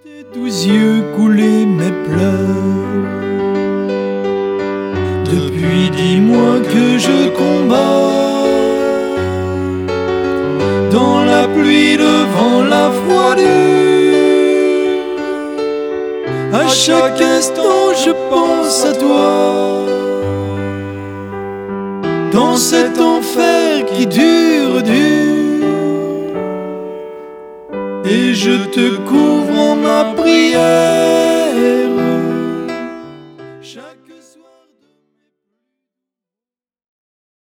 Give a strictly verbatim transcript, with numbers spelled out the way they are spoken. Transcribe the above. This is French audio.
Tes douze yeux coulaient mes pleurs. Depuis dix mois que je combats, dans la pluie, le vent, la froidure. À chaque instant je pense à toi, dans cet enfer qui dure, dure. Et je te couvre en ma prière.